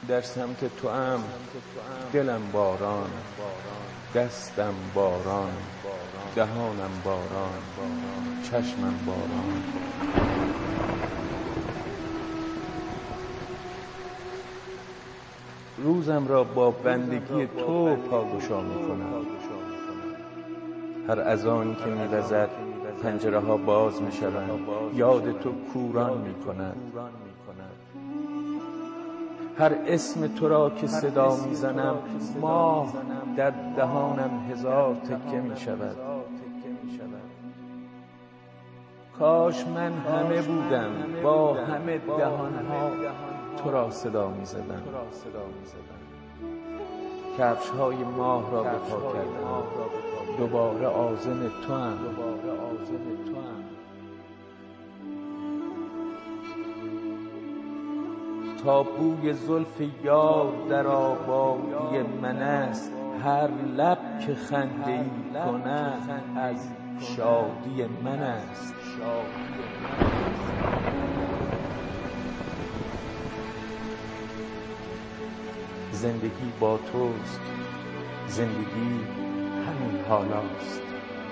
در سمت تو ام، دلم باران، دستم باران، دهانم باران، چشمم باران. روزم را با بندگی تو پاگشا می‌کنم. هر اذانی که می‌وزد پنجره ها باز می‌شوند، یاد تو کوران می‌کند. هر اسم تو را که صدا می‌زنم، ماه در دهانم هزار تکه می‌شود. کاش من همه بودم، با همه دهان‌ها تو را صدا می‌زدم. کفش‌های ماه را به پا کردم، دوباره عازم توام. تا بوی زلف یار در آبادی من است، هر لب که خنده‌ای کند از شادی من است. زندگی با توست، زندگی همین حالاست.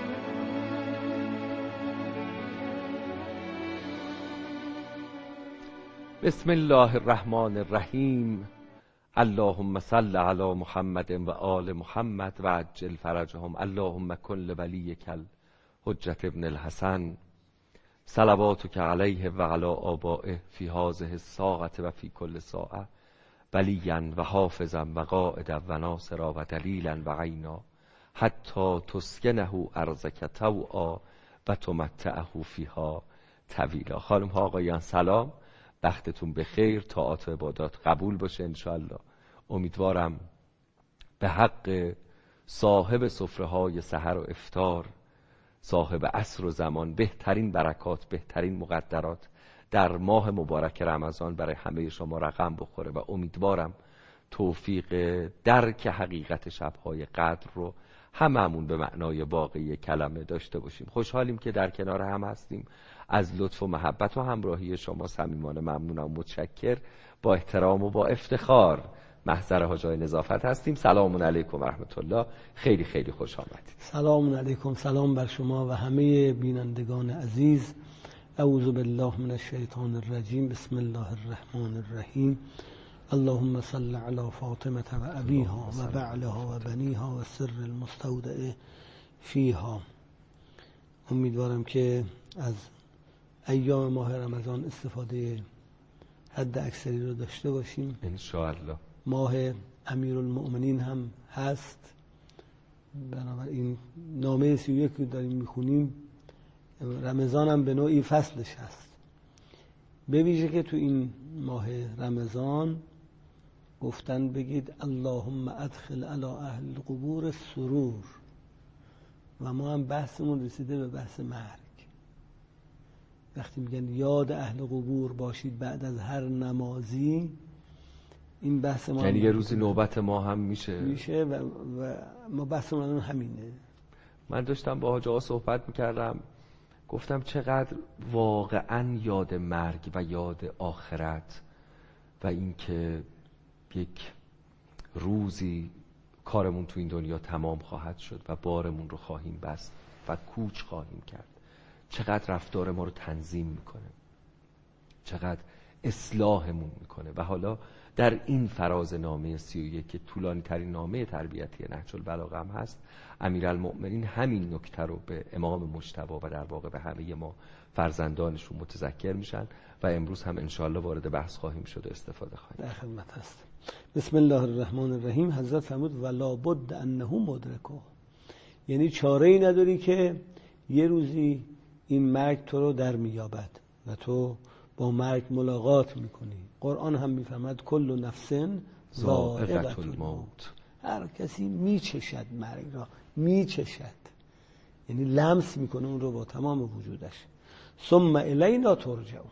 بسم الله الرحمن الرحیم. اللهم صل علی محمد و آل محمد و عجل فرجهم. اللهم کن لولیک الحجة ابن الحسن صلواتک علیه و علی آبائه فی هذه الساعة و فی کل ساعة ولیا و حافظا و قائدا و ناصرا و دلیلا و عینا حتی تسکنه ارضک طوعا و تمتعه فیها طویلا. خانم ها آقایان سلام، وقتتون بخیر، طاعات و عبادات قبول باشه انشاءالله. امیدوارم به حق صاحب سفره های سحر و افطار، صاحب عصر و زمان، بهترین برکات، بهترین مقدرات در ماه مبارک رمضان برای همه شما رقم بخوره و امیدوارم توفیق درک حقیقت شبهای قدر رو هممون به معنای واقعی کلمه داشته باشیم. خوشحالیم که در کنار هم هستیم. از لطف و محبت و همراهی شما صمیمانه ممنونم و متشکر. با احترام و با افتخار محضر حاجای نظافت هستیم. سلام علیکم و رحمت الله. خیلی خیلی خوش آمدید. سلام علیکم، سلام بر شما و همه بینندگان عزیز. اعوذ بالله من الشیطان الرجیم. بسم الله الرحمن الرحیم. اللهم صل علی فاطمه و ابیها و بعلها و بنیها و سر المستودع فیها. امیدوارم که از ایام ماه رمضان استفاده حد اکثری رو داشته باشیم ان شاء الله. ماه امیرالمؤمنین هم هست، بنابراین نامه 31 رو داریم میخونیم. رمضان هم به نوعی فصلش هست، به ویژه که تو این ماه رمضان گفتن بگید اللهم ادخل علی اهل القبور سرور، و ما هم بحثمون رسیده به بحث مرگ. وقتی میگن یاد اهل قبور باشید بعد از هر نمازی، این بحث ما یعنی یه روزی نوبت ما هم میشه و ما بحثمون همینه. من داشتم با حاج آقا صحبت میکردم، گفتم چقدر واقعا یاد مرگ و یاد آخرت و اینکه یک روزی کارمون تو این دنیا تمام خواهد شد و بارمون رو خواهیم بست و کوچ خواهیم کرد، چقدر رفتار ما رو تنظیم میکنه، چقدر اصلاحمون میکنه. و حالا در این فراز نامه 31 که طولانی ترین نامه تربیتی نهج البلاغه هم هست، امیرالمؤمنین همین نکته رو به امام مجتبی و در واقع به همه ما فرزندانشون متذکر میشن و امروز هم انشاءالله وارد بحث خواهیم شد و استفاده خواهیم. در خدمت هست. بسم الله الرحمن الرحیم. حضرت فرمود ولا بد انه مدرکه، یعنی چاره ای نداری که یه روزی این مرگ تو رو در میابد و تو با مرگ ملاقات میکنی. قرآن هم میفهمد کل نفس ذائقة الموت، هر کسی میچشد مرگ را، میچشد یعنی لمس میکنه اون رو با تمام وجودش. ثم الینا ترجعون،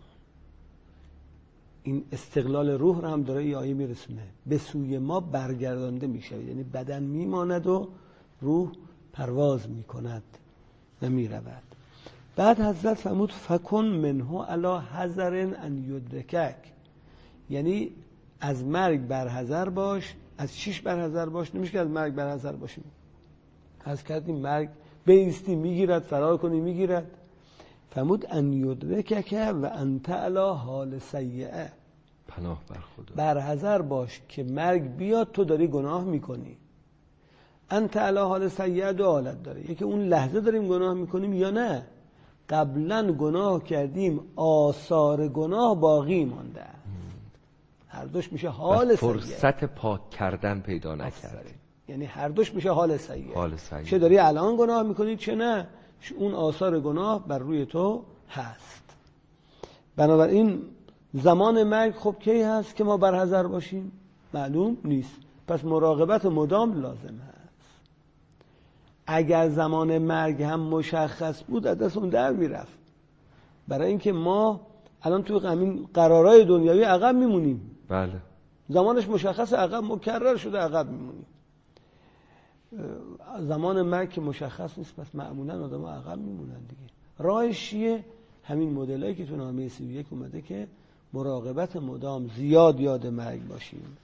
این استقلال روح رو هم داره این آیه میرسونه، به سوی ما برگردانده میشه، یعنی بدن میماند و روح پرواز میکند و میرود. بعد حضرت فرمود فکن منه علی حذر ان یدرکک، یعنی از مرگ برحذر باش. از چیش برحذر باش؟ نمیشه که از مرگ برحذر باشیم. از کردیم مرگ بایستی میگیرد، فرار کنی میگیرد. فرمود ان یدرکک و انت علی حال سیئه، پناه بر خدا، برحذر باش که مرگ بیاد تو داری گناه میکنی. انت علی حال سیئه دو حالت داره، یکی اون لحظه داریم گناه میکنیم یا نه قبلا گناه کردیم آثار گناه باقی مانده است. هر دوش میشه حال سیئه، فرصت پاک کردن پیدا نکردیم. یعنی هر دوش میشه حال سیئه. حال سیئه، چه داری الان گناه میکنی چه نه، اون آثار گناه بر روی تو هست. بنابراین زمان مرگ خب کی هست که ما برحذر باشیم؟ معلوم نیست. پس مراقبت مدام لازم هست. اگر زمان مرگ هم مشخص بود از دست اون در میرفت. برای اینکه ما الان توی همین قرارهای دنیوی عقب میمونیم. بله. زمانش مشخص، عقب مکرر شده عقب میمونیم. زمان مرگ که مشخص نیست پس معمولا آدم عقب میمونن دیگه. راهش چیه؟ همین مدلایی که تو نامه 31 اومده که مراقبت مدام، زیاد یاد مرگ باشیم.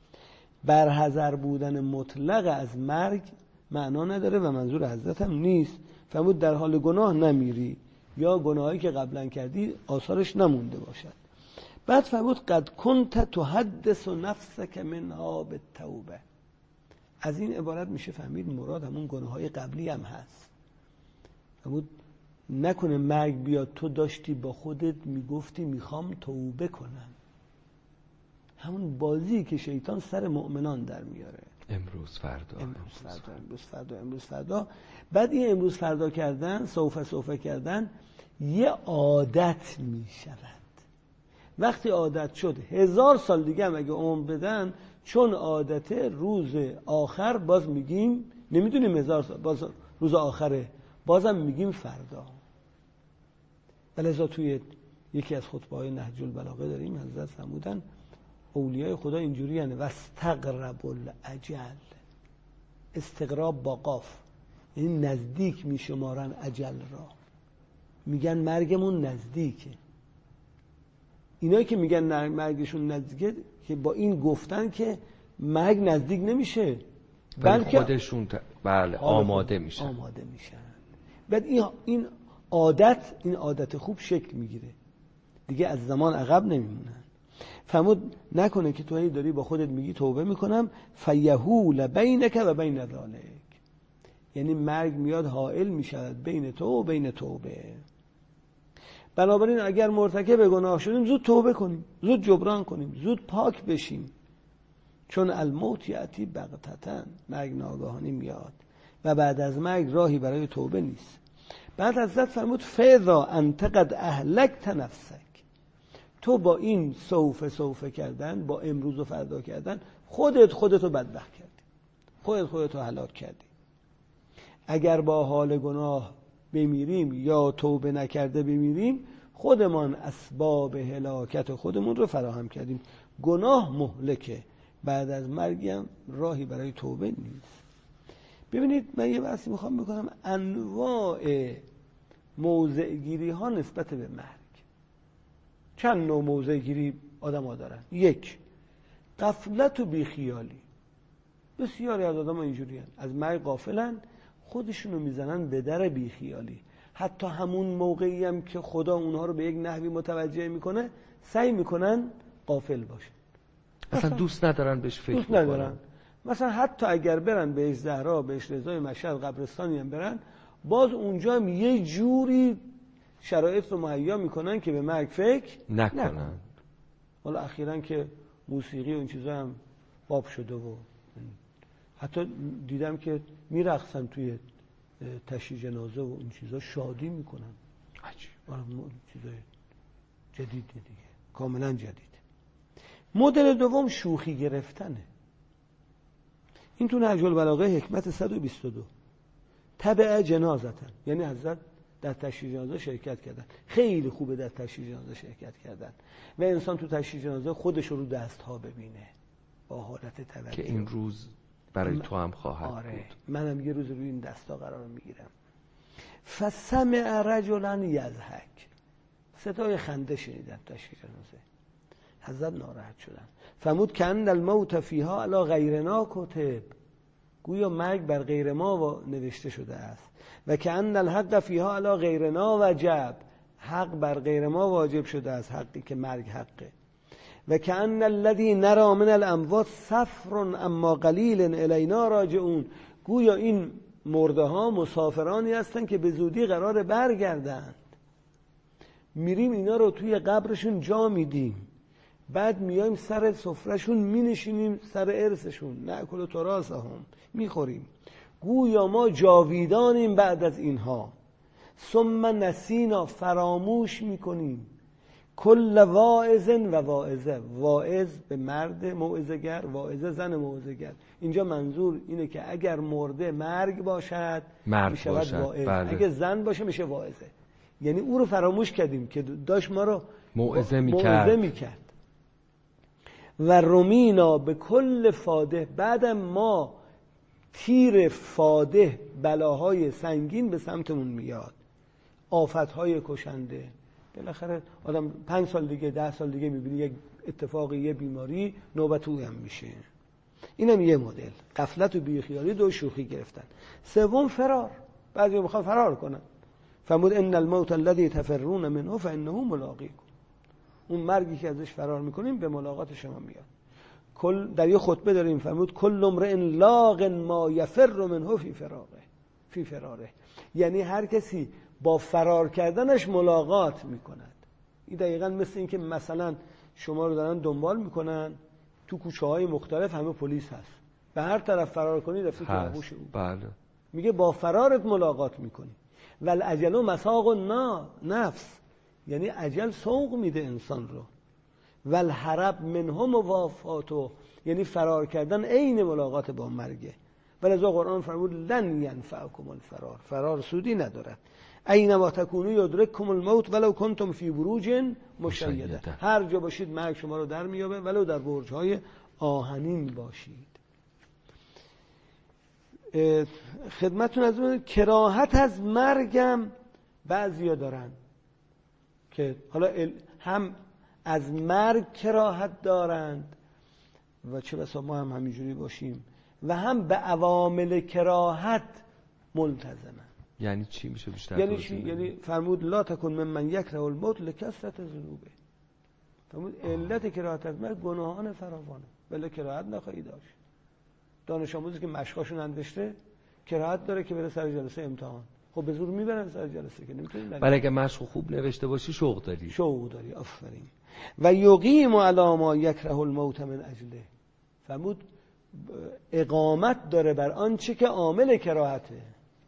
برحذر بودن مطلق از مرگ معنا نداره و منظور حضرت هم نیست. فرمود در حال گناه نمیری یا گناهایی که قبلا کردی آثارش نمونده باشد. بعد فرمود قد کنت تحدث نفسک منها بالتوبه. از این عبارت میشه فهمید مراد همون گناههای قبلی هم هست. فرمود نکنه مرگ بیاد تو داشتی با خودت میگفتی میخوام توبه کنم. همون بازی که شیطان سر مؤمنان در میاره. امروز فردا، امروز فردا. بعد این امروز فردا کردن، سوف کردن یه عادت میشود. وقتی عادت شد 1000 سال دیگه هم اگه عمر بدن، چون عادته روز آخر باز میگیم نمیدونیم 1000 سال باز روز آخره، بازم میگیم فردا. ولذا توی یکی از خطبه‌های نهج البلاغه داریم حضرت فرمودن اولیای خدا اینجوری هستند واستقرب الاجل. استقراب با قاف یعنی نزدیک میشمارن اجل را، میگن مرگمون نزدیکه. اینایی که میگن مرگشون نزدیکه که با این گفتن که مرگ نزدیک نمیشه بلکه خودشون آماده میشن. بعد این عادت خوب شکل میگیره دیگه، از زمان عقب نمیمونن. فرمود نکنه که تو داری با خودت میگی توبه میکنم فیهول بینک و بین ذالک، یعنی مرگ میاد حائل میشود بین تو و بین توبه. بنابراین اگر مرتکب گناه شدیم زود توبه کنیم، زود جبران کنیم، زود پاک بشیم، چون الموت یأتی بغتة، مرگ ناگهانی میاد و بعد از مرگ راهی برای توبه نیست. بعد حضرت فرمود فاذا انت قد اهلکت نفسک، تو با این سوف کردن، با امروز و فردا کردن خودتو بدبخت کردی، خودتو هلاک کردی. اگر با حال گناه بمیریم یا توبه نکرده بمیریم، خودمان اسباب هلاکت خودمون رو فراهم کردیم. گناه مهلکه، بعد از مرگ هم راهی برای توبه نیست. ببینید من یه بحثی میخوام بکنم، انواع موضع گیری ها نسبت به مرگ. چند نوع موضع گیری آدم ها دارن. یک، غفلت و بیخیالی. بسیاری از آدم ها اینجوری هن. از مرگ غافلن، خودشونو میزنن به در بیخیالی. حتی همون موقعی هم که خدا اونها رو به یک نحوی متوجه میکنه سعی میکنن غافل باشن، اصلا دوست ندارن بهش فکر ندارن. مثلا حتی اگر برن بهش زهرا، بهش رضای مشهد، قبرستانی هم برن، باز اونجا هم یه جوری شرایط رو مهیا میکنن که به مرگ فکر نکنن. حالا اخیراً که موسیقی و این چیزا هم باب شده و حتی دیدم که میرقصن توی تشییع جنازه و این چیزا، شادی میکنن. عجیب. چیزای جدید دیگه، کاملا جدید. مدل دوم شوخی گرفتنه. این تو نهج البلاغه حکمت 122 تبع جنازتن، یعنی حضرت در تشییع جنازه شرکت کردن. خیلی خوبه در تشییع جنازه شرکت کردن و انسان تو تشییع جنازه خودش رو دستها ببینه با حالت توجه که این روز برای تو هم خواهد بود. منم یه روز روی این دستا قرار میگیرم. فسمع رجلا یضحک، صدای خنده شنیدم تشییع جنازه. حضرت ناراحت شدن. فرمود کأن الموت فیها علی غیرنا کتب، گویا مرگ بر غیر ما نوشته شده است. و کأن الحق فیها علی غیرنا وجب، حق بر غیر ما واجب شده است، حقی که مرگ حقه. و کأن الذی نرى من الاموات سفر اما قلیل الینا راجعون، گویا این مرده ها مسافرانی هستند که به زودی قرار برگردند. میریم اینا رو توی قبرشون جا میدیم، بعد میایم سر سفرهشون مینشینیم، سر ارثشون نأکل و تراثهم، میخوریم. گویا ما جاویدانیم بعد از اینها. ثم نسینا، فراموش میکنیم. کل واعظ و واعظه، واعظ به مرد موعظه‌گر، واعظه زن موعظه‌گر. اینجا منظور اینه که اگر مرده مرگ باشد میشه واعظ، بله. اگر زن باشه میشه واعظه. یعنی او رو فراموش کردیم که داشت ما رو موعظه میکرد. و رمینا به کل فاده، بعد ما تیر فاده، بلاهای سنگین به سمتمون میاد، آفتهای کشنده. بالاخره آدم 5 سال دیگه 10 سال دیگه میبینی یک اتفاقی، یه بیماری نوبت او هم میشه. اینم یه مدل، غفلت و بیخیالی، دو شوخی گرفتن. سوم فرار، بعضی میخوان فرار کنن. فرمود ان الموت الذی تفرون منه فانه ملاقیکم، اون مرگی که ازش فرار میکنیم به ملاقات شما میاد. کل در یه خطبه داریم فرمود کل امرئ لاق ما یفر منه فی فراره، یعنی هر کسی با فرار کردنش ملاقات میکند. این دقیقاً مثل این که مثلا شما رو دارن دنبال میکنن تو کوچه های مختلف، همه پلیس هست، به هر طرف فرار کنی رفتی تو آغوش او. بله. میگه با فرارت ملاقات میکنی. والاجل مساق نفس، یعنی اجل سوق میده انسان رو. والهرب منهم موافاتو، یعنی فرار کردن عین ملاقات با مرگه. ولذا قرآن فرمود لن ینفعکم الفرار، فرار سودی ندارد. اینما تکونوا یدرککم الموت ولو کنتم فی بروج مشیده، هر جا باشید مرگ شما رو در میابه ولو در برج‌های آهنین باشید. خدمتتون از اون کراهت از مرگم بعضیا دارن که حالا هم از مرگ کراهت دارند و چه بسا ما هم همینجوری باشیم، و هم به عوامل کراهت ملتزمن. یعنی چی میشه بیشتر؟ یعنی چی؟ یعنی فرمود لا تکن ممن یکره الموت لکثرت ذنوبه. فرمود علت کراهت از مرگ گناهان فراوانه، ولی کراهت نخواهی داشت. دانش آموزی که مشقاشون اندشته کراهت داره که بره سر جلسه امتحان، خب به زور میبرن سر جلسه که نمیتونی. ولی اگه مشق خوب نوشته باشی شوق داری. آفرین. و یقیم علی ما یکره الموت من اجله، فرمود اقامت داره بر آنچه که عامل کراهته.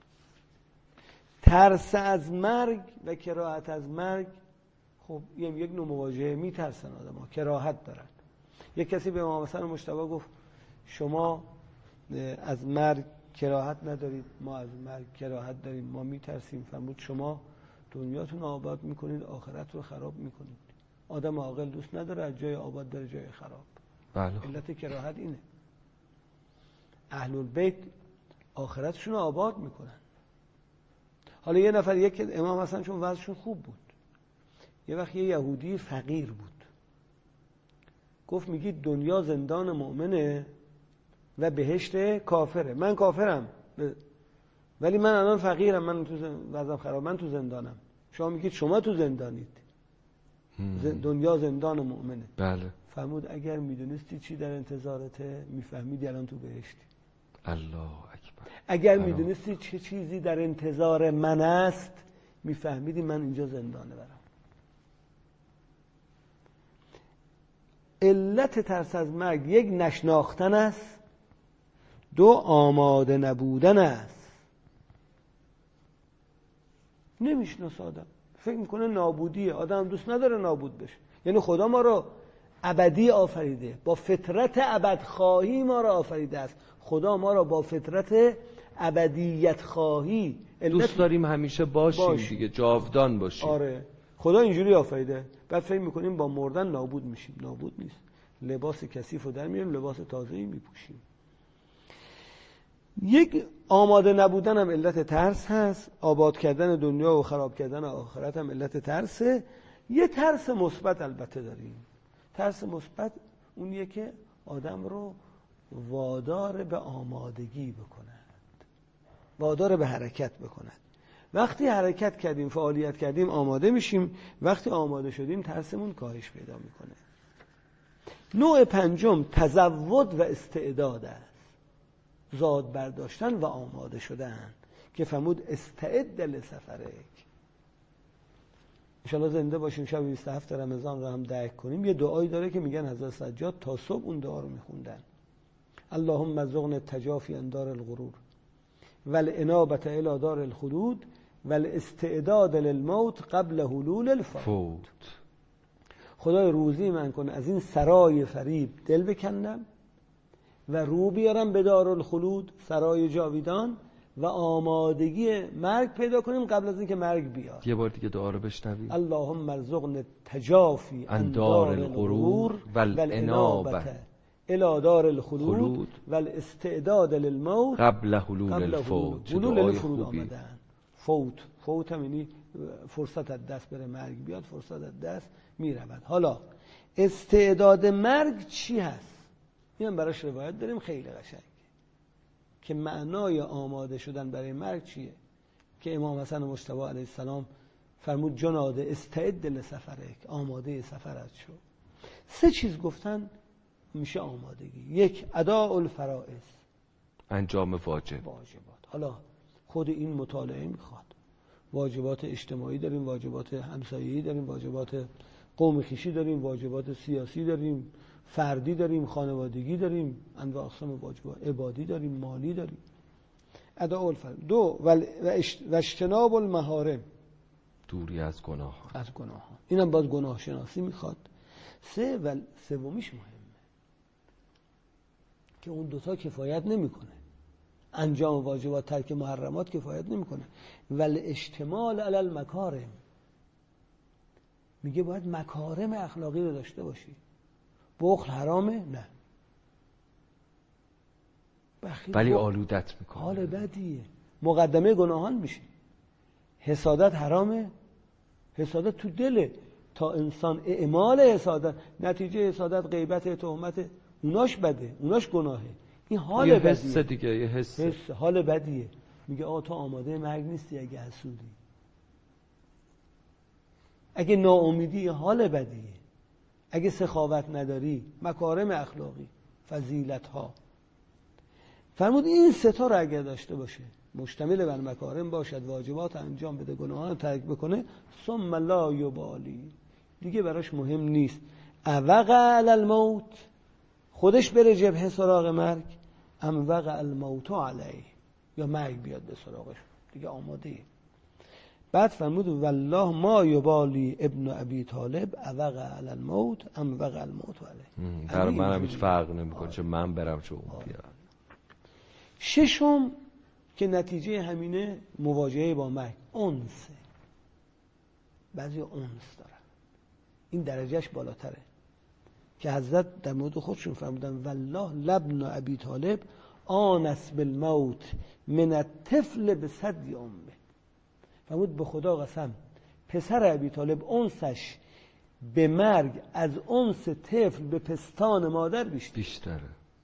ترس از مرگ و کراهت از مرگ، خب یک نوع مواجهه، میترسن آدم‌ها، کراهت دارن. یک کسی به امام حسن مجتبی گفت شما از مرگ کراهت ندارید، ما از مرگ کراهت داریم، ما میترسیم. فرمود شما دنیاتون آباد میکنید، آخرت رو خراب میکنید. آدم عاقل دوست نداره از جای آباد داره جای خراب. بله. علت کراهت اینه. اهل البیت آخرتشون رو آباد میکنن. حالا یه نفر، یک امام حسن چون وضعشون خوب بود، یه وقت یه یهودی فقیر بود، گفت میگید دنیا زندان مؤمنه و بهشت کافره. من کافرم ولی من الان فقیرم، من تو وضعم خراب، من تو زندانم. شما میگید شما تو زندانید. دنیا زندان مؤمنه. بله. فرمود اگر میدونستی چی در انتظارته میفهمیدی الان تو بهشتی. الله اکبر. اگر میدونستی چه چیزی در انتظار من است میفهمیدی من اینجا زندانه برم. علت ترس از مرگ یک نشناختن است، دو آماده نبودن است. نمیشناسه آدم، فکر میکنه نابودیه. آدم دوست نداره نابود بشه. یعنی خدا ما رو ابدی آفریده، با فطرت ابدخواهی ما رو آفریده است. خدا ما رو با فطرت ابدیت خواهی دوست داریم همیشه باشیم دیگه، جاودان باشیم. آره، خدا اینجوری آفریده. بعد فکر میکنیم با مردن نابود میشیم. نابود نیست. لباس کثیف رو در میاریم، لباس تازه‌ای میپوشیم. یک آماده نبودن هم علت ترس هست. آباد کردن دنیا و خراب کردن آخرت هم علت ترسه. یه ترس مثبت البته داریم. ترس مثبت اونیه که آدم رو وادار به آمادگی بکند، وادار به حرکت بکند. وقتی حرکت کردیم، فعالیت کردیم، آماده میشیم. وقتی آماده شدیم ترسمون کاهش پیدا میکنه. نوع پنجم تزود و استعداد است، زاد برداشتن و آماده شدن، که فرمود استعد لسفرک. انشاءالله زنده باشیم شب 27 رمضان رو هم درک کنیم. یه دعایی داره که میگن حضرت سجاد تا صبح اون دعا رو میخوندن: اللهم ارزقنا التجافی عن دار الغرور والانابة الی دار الخلود والاستعداد للموت قبل حلول الفوت. خدای روزی من کن از این سرای فریب دل بکنم و رو بیارم به دار الخلود، سرای جاویدان، و آمادگی مرگ پیدا کنیم قبل از اینکه مرگ بیاد. یه بار دیگه دعا رو بشنویم: اللهم ارزقنا التجافی عن دار الغرور والانابة الى دار الخلود والاستعداد للموت قبل حلول الفوت. حلول الفوت آمدن. فوت هم یعنی فرصت از دست بره، مرگ بیاد فرصت از دست میرود. حالا استعداد مرگ چی هست؟ اینم براش روایت داریم خیلی قشنگ که معنای آماده شدن برای مرگ چیه، که امام حسن مجتبی علیه السلام فرمود جناده استعد لسفرک، آماده سفرت شو. 3 چیز گفتن میشه آمادگی. 1 اداء الفرائض، انجام واجبات. حالا خود این مطالعه میخواد. واجبات اجتماعی داریم، واجبات همسایه‌ای داریم، واجبات قوم خویشی داریم، واجبات سیاسی داریم، فردی داریم، خانوادگی داریم، انواع اقسام واجبات، عبادی داریم، مالی داریم. اداء الفرائض. 2 و اجتناب المحارم، دوری از گناهان. اینم باز گناه شناسی میخواد. 3 و سومیش مهمه که اون 2 کفایت نمیکنه. انجام واجبات، ترک محرمات کفایت نمیکنه. ولی اشتمال علی المکارم، میگه باید مکارم اخلاقی رو داشته باشی. بخل حرامه؟ نه، ولی آلودت میکنه، حال بدیه، مقدمه گناهان میشه. حسادت حرامه؟ حسادت تو دله، تا انسان اعمال حسادت، نتیجه حسادت غیبت، تهمت، اوناش بده، اوناش گناهه. این حال بدیه، حس دیگه، یه حس حال بدیه. میگه آقا تو آماده مرگ نیستی اگه حسودی، اگه ناامیدی حال بدیه، اگه سخاوت نداری، مکارم اخلاقی، فضیلت ها. فرمود این 3 تا رو اگر داشته باشه، مشتمل بر مکارم باشد، واجبات انجام بده، گناهان ترک بکنه، ثم لا یبالی، دیگه براش مهم نیست. اوقع علی الموت، خودش بره جبهه سراغ مرگ، ام وقع الموت علیه، یا مرگ بیاد به سراغش، دیگه آماده. بعد فرمود والله ما یبالی ابن ابی طالب اوقع علی الموت ام وقع الموت علیه. در منم هیچ فرق نمیکنه چه من برم چه اون بیاد. 6 که نتیجه همینه مواجهه با مرگ، انسه. بعضی انس دارن، این درجهش بالاتره، که حضرت در مورد خودشون فرمودن والله لابن ابی طالب آنس بالموت من الطفل بصدی امه. فرمود به خدا قسم پسر ابی طالب انسش به مرگ از انس طفل به پستان مادر بیشتره.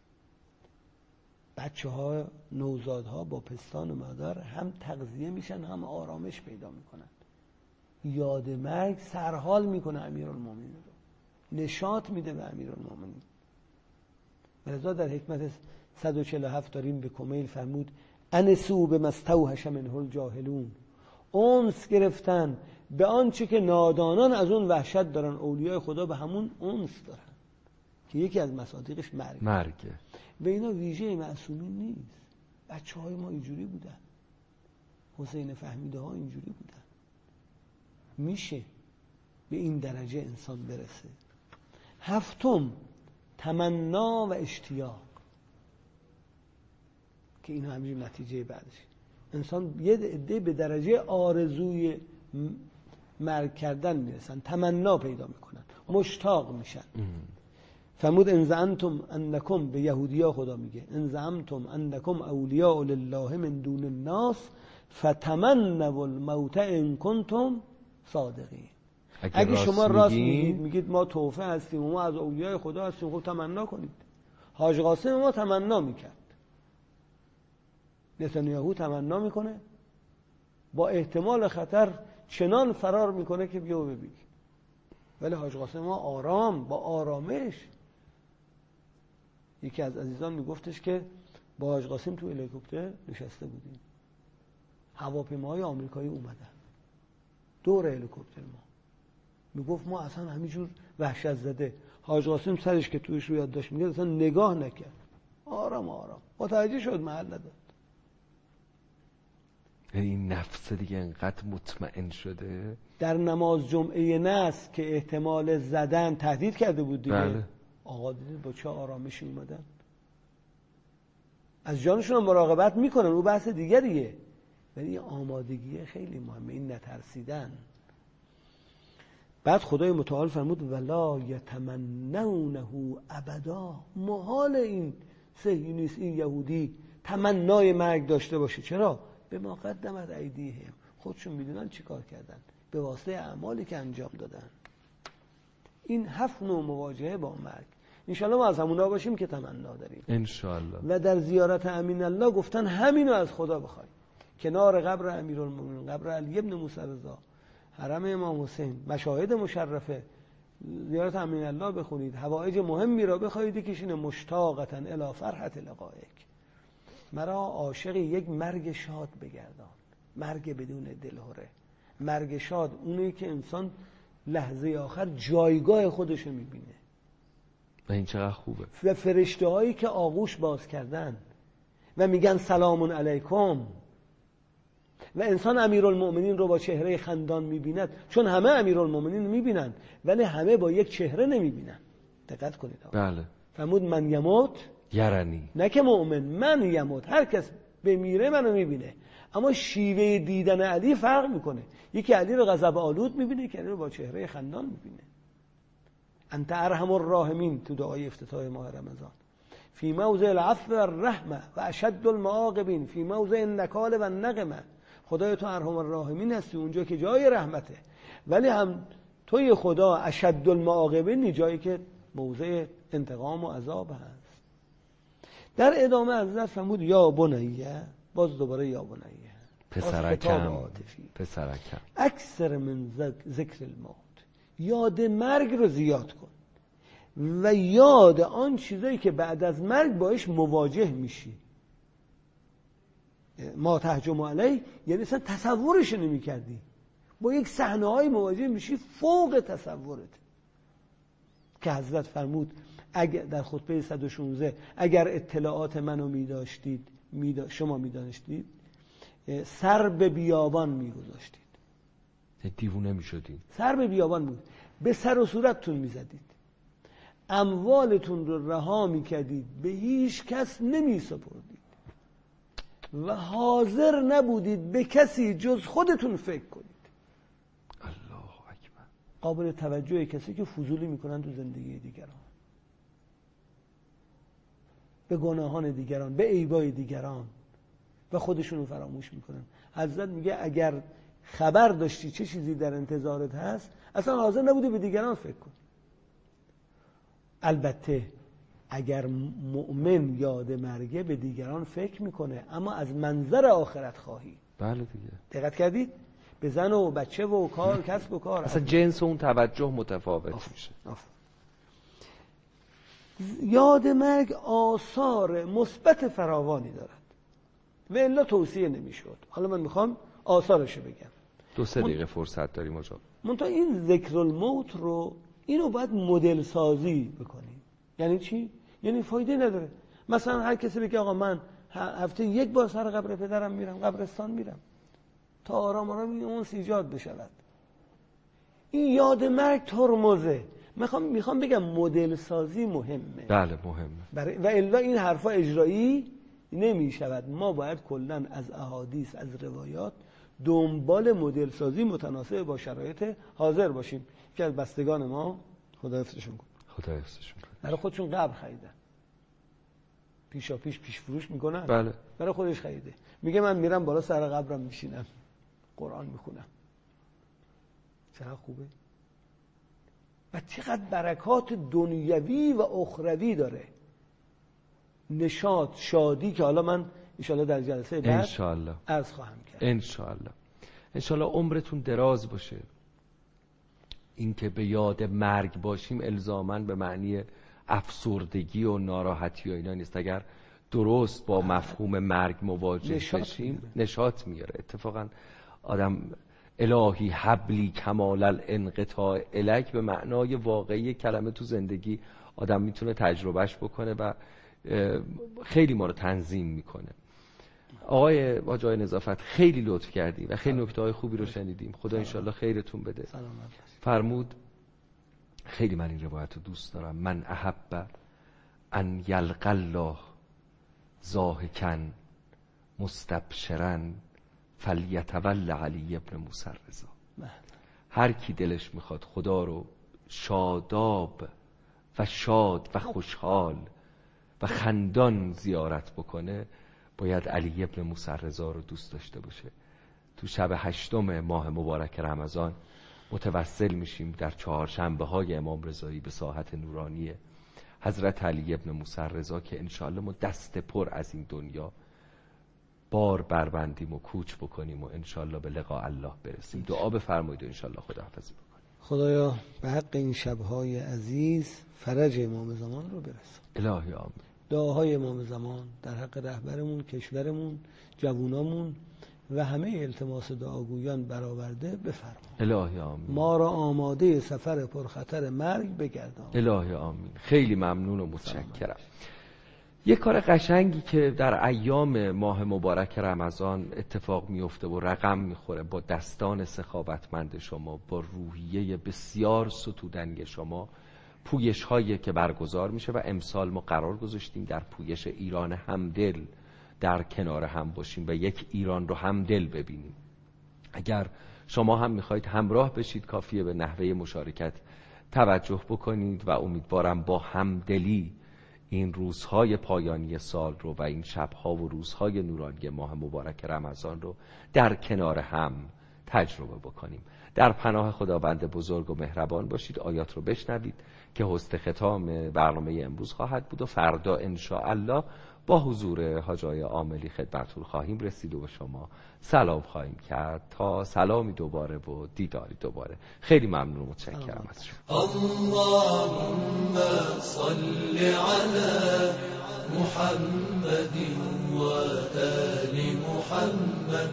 بچه‌ها، نوزادها با پستان مادر هم تغذیه میشن، هم آرامش پیدا میکنن. یاد مرگ سرحال میکنه امیرالمومنین رو، نشاط میده به امیرالمومنین. لذا در حکمت 147 داریم به کمیل فرمود انسو به مستوحش منه الجاهلون، انس گرفتن به آنچه که نادانان از اون وحشت دارن. اولیای خدا به همون انس دارن که یکی از مصادیقش مرگه. و اینا ویژه معصومین نیست. بچه های ما اینجوری بودن، حسین فهمیده ها اینجوری بودن. میشه به این درجه انسان برسه. 7 تمنا و اشتیاق، که اینا همینجور نتیجه بعدش. انسان یه عده به درجه آرزوی مرگ کردن میرسن، تمنا پیدا میکنن، مشتاق میشن. فرمود ان زعمتم انکم، به یهودیا خدا میگه ان زعمتم انکم اولیاء لله من دون الناس فتمنوا الموت ان کنتم صادقین. اگه شما راست میگید ما توفه هستیم و ما از اولیای خدا هستیم، خب تمنا کنید. حاج قاسم ما تمنا میکرد، نتانیاهو تمنا میکنه، با احتمال خطر چنان فرار میکنه که بیا ببین. ولی حاج قاسم ما آرام، با آرامش. یکی از عزیزان میگفتش که با حاج قاسم تو هلیکوپتر نشسته بودیم، هواپیماهای آمریکایی اومدن دور هلیکوپتر ما، میگفت ما اصلا همینجور وحشت زده، حاج قاسم سرش که توش رو یاد داشت میگه اصلا نگاه نکرد، آرام آرام متوجه شد، محل نداد. این نفس دیگه انقدر مطمئن شده. در نماز جمعه نس که احتمال زدن تهدید کرده بود دیگه، بله. آقا دیدید با چه آرامشی اومدن، از جانشون هم مراقبت میکنن، اون بحث دیگه. ولی آمادگی خیلی مهمه، این نترسیدن. بعد خدای متعال فرمود ولا یتمنونه ابدا، محال این صهیونیست، این یهودی تمنای مرگ داشته باشه. چرا؟ به ما قدمت ایدیهم، خودشون میدونن چی کار کردن به واسطه اعمالی که انجام دادن. این 7 نوع مواجهه با مرگ، انشالله ما از همونا باشیم که تمنا داریم انشالله. و در زیارت امین الله گفتن همینو از خدا بخوایم، کنار قبر امیرالمومنین، قبر علی ابن موسی رضا، حرم امام حسین، مشاهد مشرفه، زیارت امین الله بخونید، حوائج مهمی را بخواهید کشین مشتاقتا الی فرحت لقائک، مرا عاشق یک مرگ شاد بگردان، مرگ بدون دلهره، مرگ شاد اونی که انسان لحظه آخر جایگاه خودشو میبینه. و این چقدر خوبه. و فرشته هایی که آغوش باز کردن و میگن سلام علیکم، و انسان امیرالمؤمنین رو با چهره خندان میبیند، چون همه امیرالمؤمنین میبینن ولی همه با یک چهره نمیبینن. دقت کنید. بله. فرمود من یموت یرنی، نه که مؤمن، من یموت، هر کس بمیره منو میبینه. اما شیوه دیدن علی فرق میکنه، یکی علی رو غضب آلود میبینه، یکی علی رو با چهره خندان میبینه. انت ارحم الراحمین تو دعای افتتاح ماه رمضان، فی موضع العفو و الرحمه و اشد المعاقبین فی موضع النکال و النقمه. خدای تو ارحم الراحمین هستی اونجا که جای رحمته، ولی هم توی خدا اشد المعاقبین جایی که موضع انتقام و عذاب هست. در ادامه حضرت فرمود یا بنیه، باز دوباره یا بنیه، پسرکم اکثر من ذکر الموت، یاد مرگ رو زیاد کن و یاد آن چیزایی که بعد از مرگ باش مواجه میشی. ما تهجم علیه یعنی اصلا تصورش نمی کردی، با یک صحنه های مواجه میشی فوق تصورت، که حضرت فرمود اگر در خطبه 116 اگر اطلاعات منو میداشتید، شما میدانستید، سر به بیابان میگذاشتید، دیوونه میشدید، سر به بیابان بود، به سر و صورتتون میزدید، اموالتون رو رها میکردید، به هیچ کس نمیسپردید و حاضر نبودید به کسی جز خودتون فکر کنید. الله اکبر. قابل توجه کسی که فضولی میکنن تو زندگی دیگران، به گناهان دیگران، به عیبای دیگران و خودشونو فراموش میکنن. حضرت میگه اگر خبر داشتی چه چیزی در انتظارت هست، اصلا حاضر نبودی به دیگران فکر کن. البته اگر مؤمن یاد مرگه به دیگران فکر میکنه، اما از منظر آخرت خواهی. بله دیگه. دقت کردید؟ به زن و بچه و کار، کسب و کار، اصلا جنس اون توجه متفاوت میشه. یاد مرگ آثار مثبت فراوانی دارد و الا توصیه نمیشد. حالا من میخوام آثارشو بگم. 2-3 دقیقه فرصت داریم آجا. منتها این ذکر الموت رو، اینو باید مدل سازی بکنیم. یعنی چی؟ یعنی فایده نداره مثلا هر کسی بگه آقا من هفته 1 بار سر قبر پدرم میرم، قبرستان میرم تا آرام آرام اون ایجاد بشود. این یاد مرگ ترمزه. میخوام بگم مدل سازی مهمه. بله مهمه. و الا این حرفا اجرایی نمی شود. ما باید کلا از احادیث، از روایات دنبال مدل سازی متناسب با شرایط حاضر باشیم. که از بستگان ما خدا حفظشون کنه. خدا حفظشون کنه. برای خودشون قبر خریدن، پیش فروش میکنن. بله. برای خودش خریده، میگه من میرم بالا سر قبرم میشینم قرآن میخونم. چقدر خوبه. و چقدر برکات دنیوی و اخروی داره. نشاط، شادی که حالا من انشالله در جلسه بعد عرض خواهم کرد. انشالله عمرتون دراز باشه. این که به یاد مرگ باشیم الزاماً به معنی افسردگی و ناراحتی و اینا نیست. اگر درست با مفهوم مرگ مواجه بشیم نشاط میاره. اتفاقاً آدم الهی حبلی کمال الانقطاع الک به معنای واقعی کلمه تو زندگی آدم میتونه تجربهش بکنه و خیلی ما رو تنظیم میکنه. آقای حاج نظافت خیلی لطف کردی و خیلی نکته‌های خوبی رو شنیدیم. خدا انشالله خیرتون بده. فرمود خیلی من این روایت رو دوست دارم: من احب ان یلقى الله ضاحکا مستبشرا فلیتول علی ابن موسی الرضا. هر کی دلش میخواد خدا رو شاداب و شاد و خوشحال و خندان زیارت بکنه باید علی ابن موسی الرضا رو دوست داشته باشه. تو شب 8 ماه مبارک رمضان متوسل میشیم در 4 شنبه‌های امام رضایی به ساحت نورانی حضرت علی ابن موسی الرضا که انشاءالله ما دست پر از این دنیا بار بربندیم و کوچ بکنیم و انشاءالله به لقاء الله برسیم. دعا بفرمایید و انشاءالله خداحافظی بکنیم. خدایا به حق این شب‌های عزیز فرج امام زمان رو برسون. الهی آمین. دعاهای امام زمان در حق رهبرمون، کشورمون، جوانامون و همه التماس دعاگویان برآورده بفرما. الهی آمین. ما را آماده سفر پرخطر مرگ بگردان. الهی آمین. خیلی ممنون و متشکرم. یه کار قشنگی که در ایام ماه مبارک رمضان اتفاق میفته و رقم میخوره با دستان سخاوتمند شما، با روحیه بسیار ستودنی شما، پویش هایی که برگزار میشه و امسال ما قرار گذاشتیم در پویش ایران همدل در کنار هم باشیم و یک ایران رو همدل ببینیم. اگر شما هم میخواید همراه بشید کافیه به نحوه مشارکت توجه بکنید و امیدوارم با همدلی این روزهای پایانی سال رو و این شبها و روزهای نورانی ماه مبارک رمضان رو در کنار هم تجربه بکنیم. در پناه خداوند بزرگ و مهربان باشید. آیات رو بشنوید که حسن ختام برنامه امروز خواهد بود و فردا انشاءالله با حضور حاجای عاملی خدمتتون خواهیم رسید و به شما سلام خواهیم کرد تا سلامی دوباره و دیداری دوباره. خیلی ممنون و متشکرم از شما. اللهم صل علی محمد و آل محمد.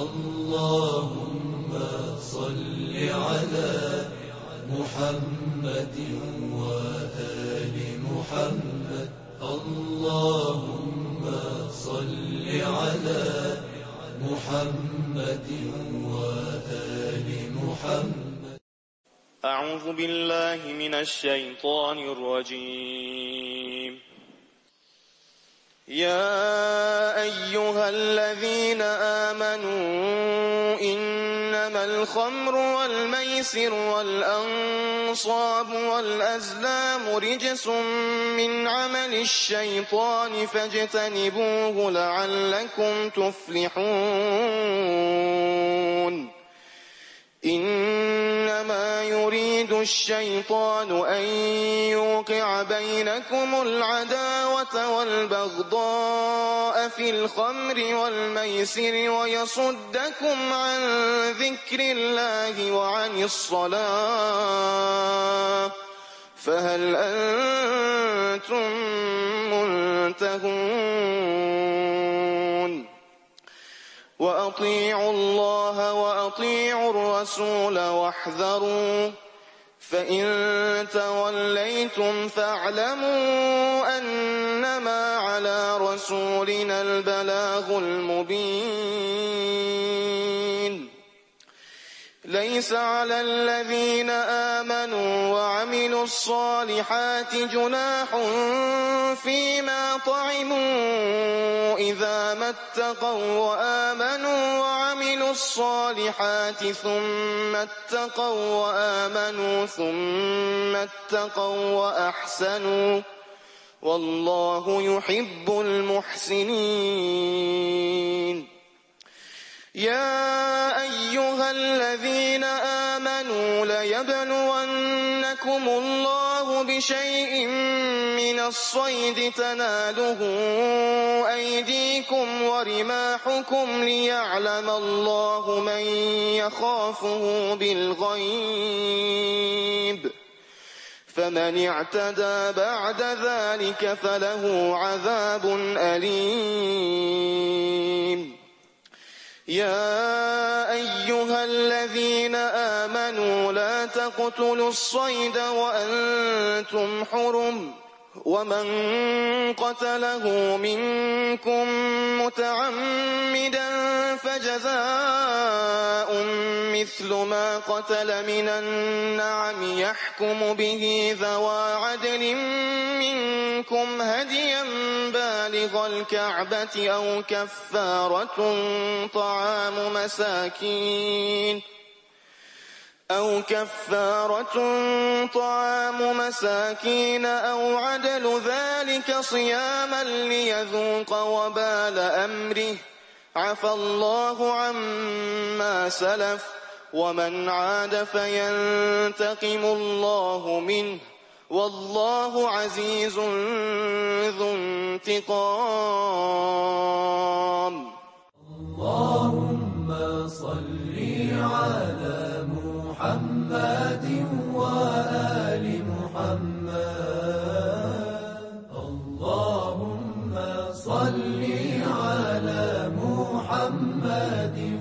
اللهم صل علی محمد و آل محمد. اللهم صل علی محمد و آل محمد. اعوذ بالله من الشیطان الرجیم. يا أيها الذين آمنوا إنما الخمر والميسر والأنصاب والأزلام رجس من عمل الشيطان فاجتنبوه لعلكم تفلحون. إنما يريد الشيطان أن يوقع بينكم العداوة والبغضاء في الخمر والميسر ويصدكم عن ذكر الله وعن الصلاة فهل أنتم منتهون. وأطيعوا الله وأطيعوا الرسول واحذروا فإن توليتم فاعلموا أنما على رسولنا البلاغ المبين. ليس على الذين آمنوا وعملوا الصالحات جناح فيما طعموا إذا ما اتقوا وآمنوا وعملوا الصالحات ثم اتقوا وآمنوا ثم اتقوا وأحسنوا والله يحب المحسنين. يا أيها الذين آمنوا ليبلونكم الله بشيء من الصيد تناله أيديكم ورماحكم ليعلم الله من يخافه بالغيب فمن اعتدى بعد ذلك فله عذاب أليم. يا أيها الذين آمنوا لا تقتلوا الصيد وأنتم حرم ومن قتله منكم متعمدا فجزاء مثل ما قتل من النعم يحكم به ذوى عدل منكم هديا بالغ الكعبة أو كفارة طعام مساكين أو عدل ذلك صياما ليذوق وبال أمره عفى الله عما سلف ومن عاد فينتقم الله منه والله عزيز ذو انتقام. اللهم صل على محمد وآل محمد. اللهم صل على محمد